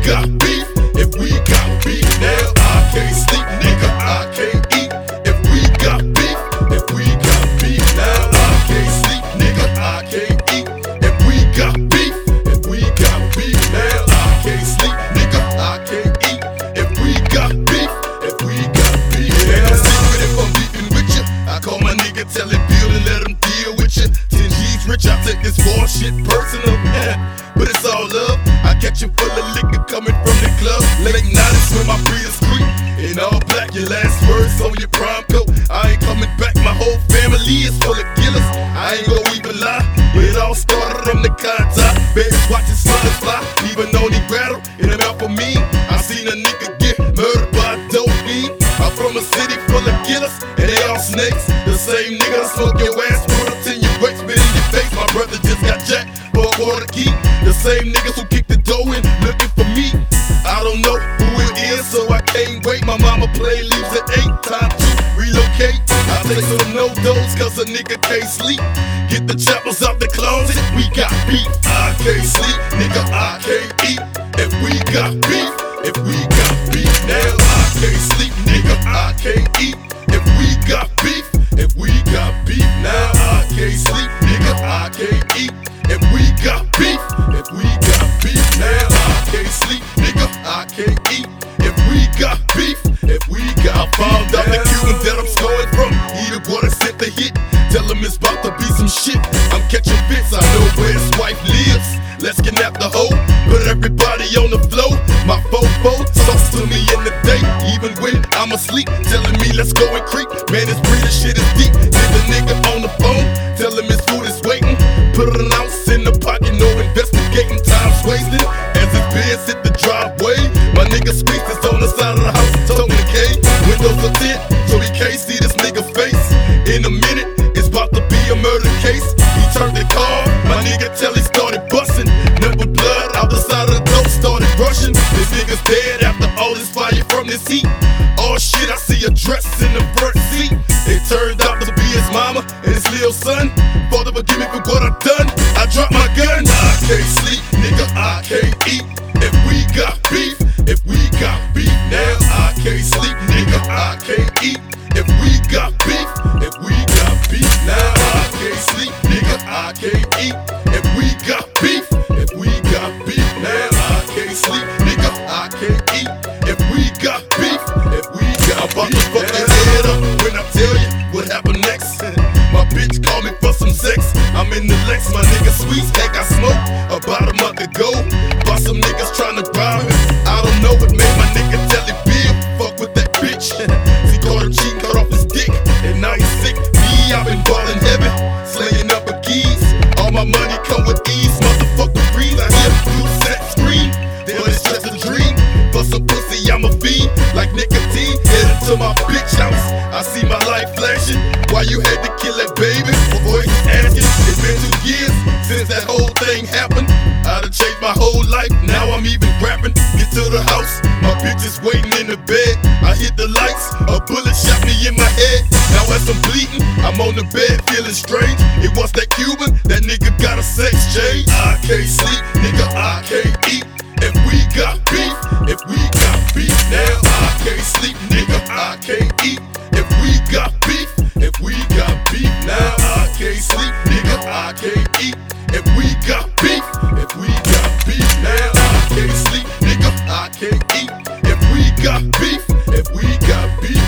got beef, if we got beef now, I can't sleep, nigga, I can't eat. If we got beef, if we got beef now, I can't sleep, nigga, I can't eat. If we got beef, if we got beef now, I can't sleep, nigga, I can't eat. If we got beef, if we got beef, yeah, I'm secret if I'm beefing with you. I call my nigga, tell him Bill and let him deal with you. 10 G's rich, I take this raw shit personal, but it's all love. I catch you full of liquor coming from the club. Late nights when my Prius creep. In all black, your last words on your prime coat. I ain't coming back, my whole family is full of killers. I ain't gon' even lie, it all started from the contact. Babies watching sons fly, even on the rattle in the mouth for me. I seen a nigga get murdered by a dope fiend. I'm from a city full of killers, and they all snakes. The same nigga that smoke your ass, put it in your waist, spit in your face. My brother just got jacked for a quarter key. The same niggas who kicked the door in, looking for me. I don't know who it is, so I can't wait. My mama play leaves at 8, time to relocate. I take some no-dos, cause a nigga can't sleep. Get the choppers out the closet, we got beef. I can't sleep, nigga, I can't eat. If we got beef, if we got beef now, I can't sleep, nigga, I can't eat. If we got beef, if we got beef now, I can't sleep, nigga, I can't eat. If we got beef, if we got beef now, I can't sleep, nigga, I can't eat. If we got beef, if we got found out the Cuban that I'm scoring from, he the boy that sent the hit. Tell him it's about to be some shit. I'm catching fits, I know where his wife lives. Let's kidnap the hoe, put everybody on the floor. My fofo talks to me in the day, even when I'm asleep, telling me let's go and creep. Man, this breeder shit is deep. Get the nigga on the phone, tell him his food is waiting. Put an ounce in the pocket, no investigating, time's wasted. As his beers hit the driveway, my nigga speaks is on the side of the house, talking to K. Windows are tint, so he can't see this nigga face. In a minute, it's about to be a murder case. He turned the car, my nigga tell he started busting. Nothing but blood out the side of the door, started rushing. This nigga's dead after all this fire from this heat. Oh shit, I see a dress in the front seat. It turned out to be his mama and his little son. Father, forgive me for what I've done. I dropped my gun. I can't sleep, nigga, I can't eat. If we got beef, if we got beef now, I can't sleep, nigga, I can't eat. If we got beef, if we got beef now, I can't sleep, nigga, I can't eat. If we got beef, if we got beef now, I can't sleep, nigga, I can't eat. If we got beef, if we got beef, I'm about to fuck your head up when I tell you what happened next. My bitch called me for some sex. I'm in the Lex, my nigga sweet heck I smoked about a month ago. Bought some niggas tryna bribe me. I don't know what made my nigga tell it Bill, fuck with that bitch. He caught him cheating, cut off his dick, and now he's sick. Me, I've been ballin' heavy, slaying up a keys. All my money come with ease, motherfucker freeze. I hear the set scream, but it's just a dream. For some pussy, I'm a fiend, like nicotine. Headed to my bitch house, I see my life flashing. Why you had to kill that baby? Boy, just asking. It's been 2 years since that whole thing happened. I done changed my whole life, now I'm even rapping. Get to the house, my bitch is waiting in the bed. I hit the lights, a bullet shot me in my head. Now as I'm bleeding, I'm on the bed feeling strange. It was that Cuban, that nigga got a sex change. I can't sleep, nigga, I can't eat. If we got beef, if we got beef now, I can't sleep, nigga, I can't eat. If we got beef, if we got beef now, I can't sleep, nigga, I can't eat. If we got beef, if we got beef now, I can't sleep, nigga, I can't eat. If we got beef, if we got beef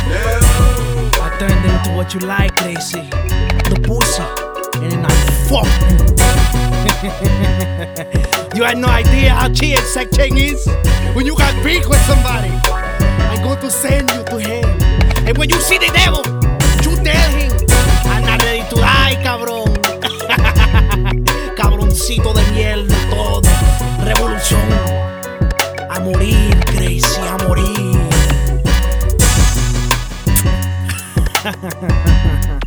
now. I turned into what you like, Crazy. The pussy. And then I fuck you. You had no idea how cheap sex change is? When you got beef with somebody, I'm going to send you to hell. And when you see the devil, you tell him, I'm not ready to die, cabrón. Cabroncito de mierda, todo. Revolución. A morir, Crazy, a morir.